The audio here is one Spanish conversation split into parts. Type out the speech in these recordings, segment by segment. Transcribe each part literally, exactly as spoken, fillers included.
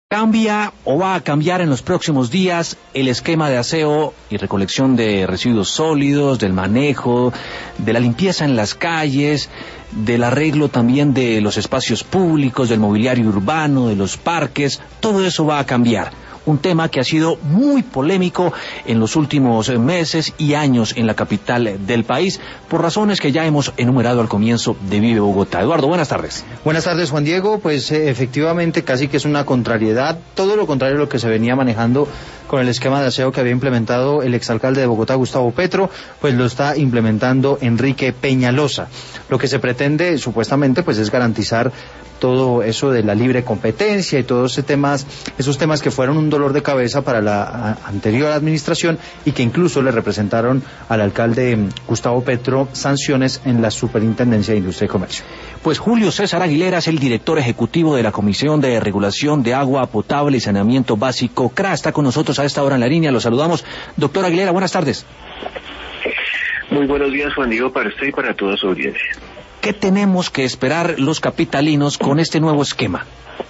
¿Cambia o va a cambiar en los próximos días el esquema de aseo y recolección de residuos sólidos, del manejo, de la limpieza en las calles, del arreglo también de los espacios públicos, del mobiliario urbano, de los parques? Todo eso va a cambiar. Un tema que ha sido muy polémico en los últimos meses y años en la capital del país, por razones que ya hemos enumerado al comienzo de Vive Bogotá. Eduardo, buenas tardes. Buenas tardes, Juan Diego. Pues eh, efectivamente casi que es una contrariedad, todo lo contrario a lo que se venía manejando con el esquema de aseo que había implementado el exalcalde de Bogotá, Gustavo Petro, pues lo está implementando Enrique Peñalosa. Lo que se pretende supuestamente pues es garantizar todo eso de la libre competencia y todos esos temas, esos temas que fueron un dolor de cabeza para la a, anterior administración y que incluso le representaron al alcalde Gustavo Petro sanciones en la Superintendencia de Industria y Comercio. Pues Julio César Aguilera es el director ejecutivo de la Comisión de Regulación de Agua Potable y Saneamiento Básico, C R A. Está con nosotros a esta hora en la línea, lo saludamos. Doctor Aguilera, buenas tardes. Muy buenos días, Juan Diego, para usted y para toda su audiencia. ¿Qué tenemos que esperar los capitalinos con este nuevo esquema?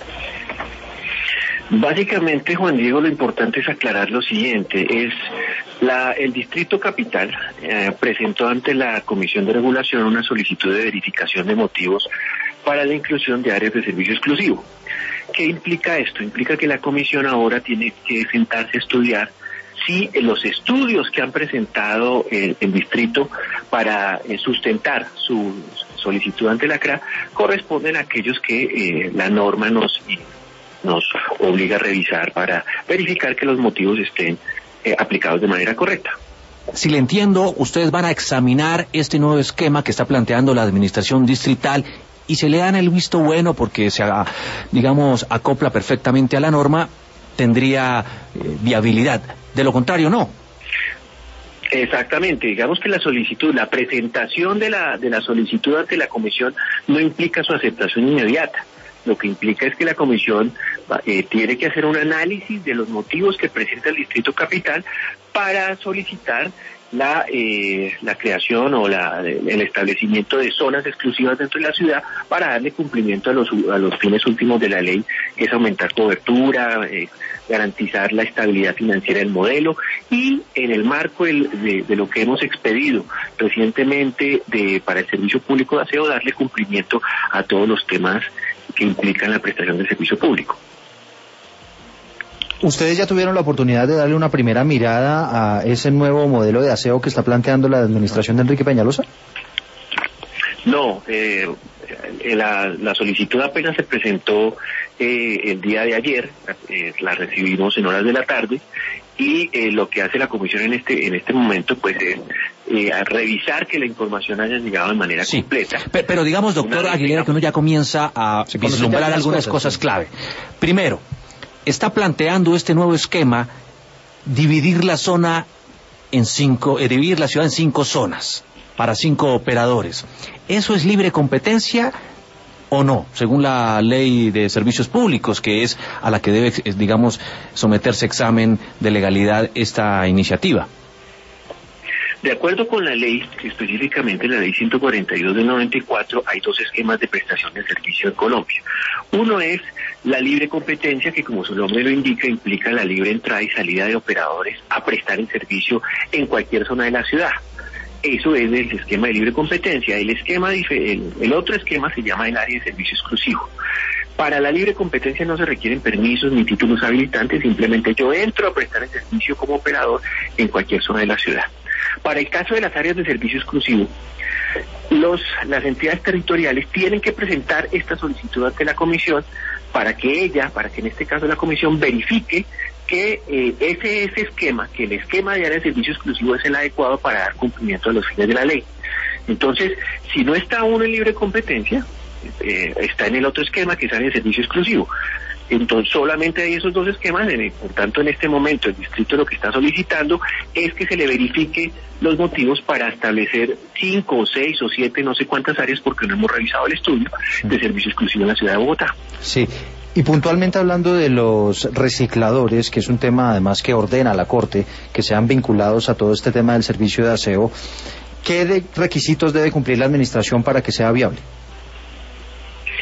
Básicamente, Juan Diego, lo importante es aclarar lo siguiente. Es la, el Distrito Capital eh, presentó ante la Comisión de Regulación una solicitud de verificación de motivos para la inclusión de áreas de servicio exclusivo. ¿Qué implica esto? Implica que la Comisión ahora tiene que sentarse a estudiar si los estudios que han presentado el, el distrito para eh, sustentar su solicitud ante la C R A corresponden a aquellos que eh, la norma nos, nos obliga a revisar para verificar que los motivos estén eh, aplicados de manera correcta. Si le entiendo, ustedes van a examinar este nuevo esquema que está planteando la administración distrital y se le dan el visto bueno porque se, digamos, acopla perfectamente a la norma, tendría eh, viabilidad. De lo contrario, no. Exactamente, digamos que la solicitud, la presentación de la de la solicitud ante la comisión no implica su aceptación inmediata. Lo que implica es que la comisión eh, tiene que hacer un análisis de los motivos que presenta el Distrito Capital para solicitar la eh, la creación o la el establecimiento de zonas exclusivas dentro de la ciudad para darle cumplimiento a los a los fines últimos de la ley, que es aumentar cobertura, eh, garantizar la estabilidad financiera del modelo y en el marco el, de, de lo que hemos expedido recientemente de para el servicio público de aseo, darle cumplimiento a todos los temas que implican la prestación del servicio público. ¿Ustedes ya tuvieron la oportunidad de darle una primera mirada a ese nuevo modelo de aseo que está planteando la administración de Enrique Peñalosa? No, eh, la, la solicitud apenas se presentó eh, el día de ayer, eh, la recibimos en horas de la tarde y eh, lo que hace la comisión en este en este momento pues es eh, a revisar que la información haya llegado de manera sí. completa. Pero, pero digamos, doctor Aguilera, que uno ya comienza a sí, vislumbrar algunas cosas, cosas sí. clave. Primero, está planteando este nuevo esquema dividir la zona en cinco, eh, dividir la ciudad en cinco zonas para cinco operadores. ¿Eso es libre competencia o no? Según la ley de servicios públicos, que es a la que debe, digamos, someterse examen de legalidad esta iniciativa. De acuerdo con la ley, específicamente la ley ciento cuarenta y dos del noventa y cuatro, hay dos esquemas de prestación de servicio en Colombia. Uno es la libre competencia, que como su nombre lo indica, implica la libre entrada y salida de operadores a prestar el servicio en cualquier zona de la ciudad. Eso es el esquema de libre competencia. El esquema, el, el otro esquema se llama el área de servicio exclusivo. Para la libre competencia no se requieren permisos ni títulos habilitantes, simplemente yo entro a prestar el servicio como operador en cualquier zona de la ciudad. Para el caso de las áreas de servicio exclusivo, los, las entidades territoriales tienen que presentar esta solicitud ante la comisión para que ella, para que en este caso la comisión verifique que eh, ese, ese esquema, que el esquema de área de servicio exclusivo es el adecuado para dar cumplimiento a los fines de la ley. Entonces, si no está uno en libre competencia, eh, está en el otro esquema que es área de servicio exclusivo. Entonces, solamente hay esos dos esquemas, por tanto, en este momento el distrito lo que está solicitando es que se le verifique los motivos para establecer cinco o seis o siete, no sé cuántas áreas, porque no hemos revisado el estudio de servicio exclusivo en la ciudad de Bogotá. Sí, y puntualmente hablando de los recicladores, que es un tema además que ordena la Corte, que sean vinculados a todo este tema del servicio de aseo, ¿qué de requisitos debe cumplir la administración para que sea viable?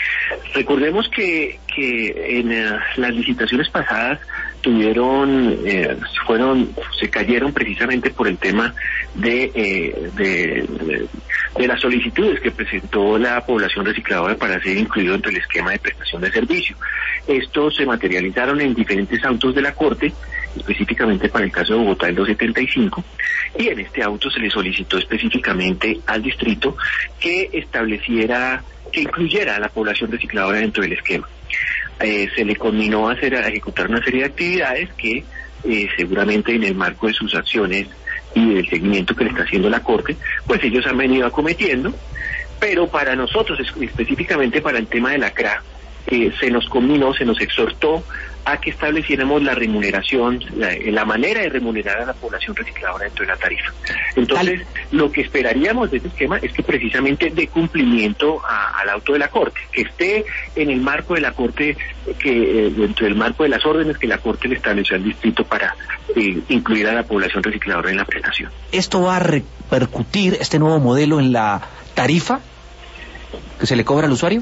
Recordemos que, que en uh, las licitaciones pasadas tuvieron, eh, fueron, se cayeron precisamente por el tema de, eh, de, de, de las solicitudes que presentó la población recicladora para ser incluido dentro del esquema de prestación de servicio. Estos se materializaron en diferentes autos de la Corte, específicamente para el caso de Bogotá el doscientos setenta y cinco, y en este auto se le solicitó específicamente al distrito que estableciera, que incluyera a la población recicladora dentro del esquema. Eh, se le conminó a, hacer, a ejecutar una serie de actividades que eh, seguramente en el marco de sus acciones y del seguimiento que le está haciendo la Corte, pues ellos han venido acometiendo, pero para nosotros, específicamente para el tema de la C R A, eh, se nos conminó, se nos exhortó a que estableciéramos la remuneración, la, la manera de remunerar a la población recicladora dentro de la tarifa. Entonces, lo que esperaríamos de este esquema es que precisamente dé cumplimiento a, al auto de la Corte, que esté en el marco de la Corte, que eh, dentro del marco de las órdenes que la Corte le estableció al distrito para eh, incluir a la población recicladora en la prestación. ¿Esto va a repercutir, este nuevo modelo, en la tarifa que se le cobra al usuario?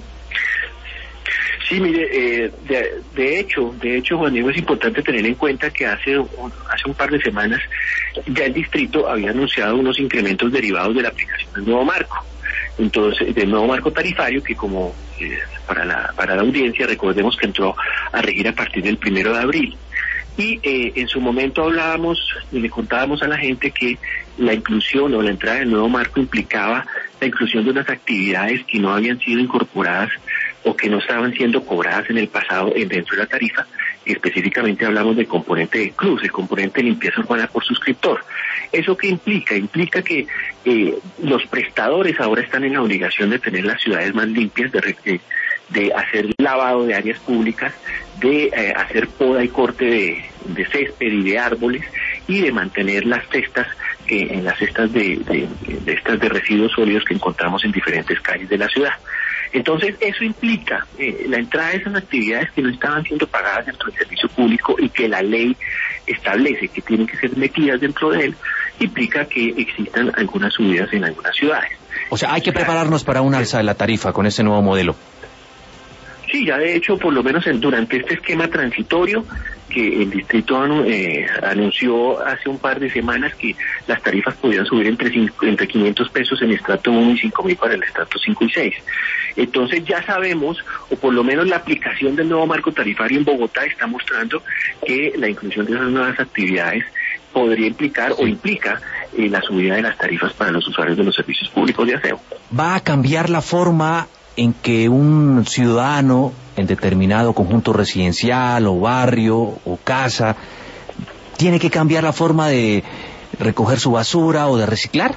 Sí, mire, eh, de, de hecho, de hecho, Juan Diego, es importante tener en cuenta que hace un, hace un par de semanas ya el distrito había anunciado unos incrementos derivados de la aplicación del nuevo marco. Entonces, del nuevo marco tarifario que como eh, para la para la audiencia, recordemos que entró a regir a partir del primero de abril. Y eh, en su momento hablábamos y le contábamos a la gente que la inclusión o la entrada del nuevo marco implicaba la inclusión de unas actividades que no habían sido incorporadas o que no estaban siendo cobradas en el pasado dentro de la tarifa. Y específicamente hablamos del componente de cruz, el componente de limpieza urbana por suscriptor. ¿Eso qué implica? Implica que eh, los prestadores ahora están en la obligación de tener las ciudades más limpias, de, de, de hacer lavado de áreas públicas, de eh, hacer poda y corte de, de césped y de árboles, y de mantener las cestas, que en las cestas de, de, de estas de residuos sólidos que encontramos en diferentes calles de la ciudad. Entonces, eso implica eh, la entrada de esas actividades que no estaban siendo pagadas dentro del servicio público y que la ley establece que tienen que ser metidas dentro de él, implica que existan algunas subidas en algunas ciudades. O sea, hay que prepararnos para un alza de la tarifa con este nuevo modelo. Sí, ya de hecho, por lo menos en, durante este esquema transitorio que el distrito eh, anunció hace un par de semanas que las tarifas podían subir entre, entre quinientos pesos en estrato uno y cinco mil para el estrato cinco y seis. Entonces ya sabemos, o por lo menos la aplicación del nuevo marco tarifario en Bogotá está mostrando que la inclusión de esas nuevas actividades podría implicar o implica eh, la subida de las tarifas para los usuarios de los servicios públicos de aseo. ¿Va a cambiar la forma en que un ciudadano en determinado conjunto residencial o barrio o casa tiene que cambiar la forma de recoger su basura o de reciclar?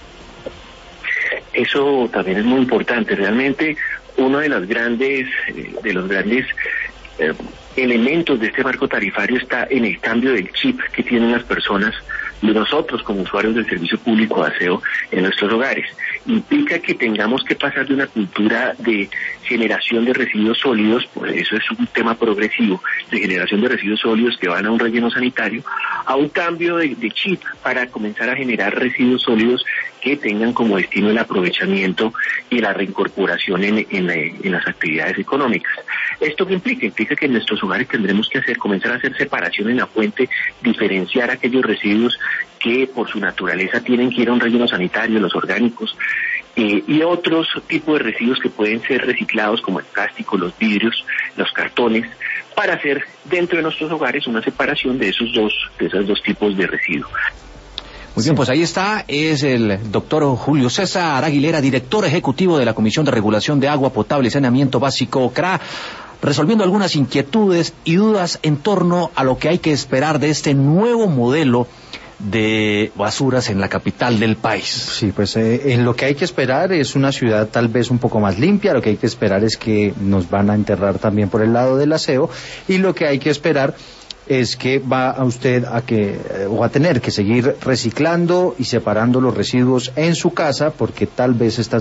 Eso también es muy importante. Realmente uno de los grandes, de los grandes eh, elementos de este marco tarifario está en el cambio del chip que tienen las personas, de nosotros como usuarios del servicio público de aseo en nuestros hogares. Implica que tengamos que pasar de una cultura de generación de residuos sólidos, por eso es un tema progresivo, de generación de residuos sólidos que van a un relleno sanitario, a un cambio de, de chip para comenzar a generar residuos sólidos que tengan como destino el aprovechamiento y la reincorporación en, en, en las actividades económicas. ¿Esto qué implica? Implica que en nuestros hogares tendremos que hacer, comenzar a hacer separación en la fuente, diferenciar aquellos residuos que por su naturaleza tienen que ir a un relleno sanitario, los orgánicos, eh, y otros tipos de residuos que pueden ser reciclados como el plástico, los vidrios, los cartones, para hacer dentro de nuestros hogares una separación de esos dos, de esos dos tipos de residuos. Muy bien, pues ahí está, es el doctor Julio César Aguilera, director ejecutivo de la Comisión de Regulación de Agua Potable y Saneamiento Básico, C R A, resolviendo algunas inquietudes y dudas en torno a lo que hay que esperar de este nuevo modelo de basuras en la capital del país. Sí, pues eh, en lo que hay que esperar es una ciudad tal vez un poco más limpia, lo que hay que esperar es que nos van a enterrar también por el lado del aseo, y lo que hay que esperar es que va a usted a que eh, o a tener que seguir reciclando y separando los residuos en su casa, porque tal vez estas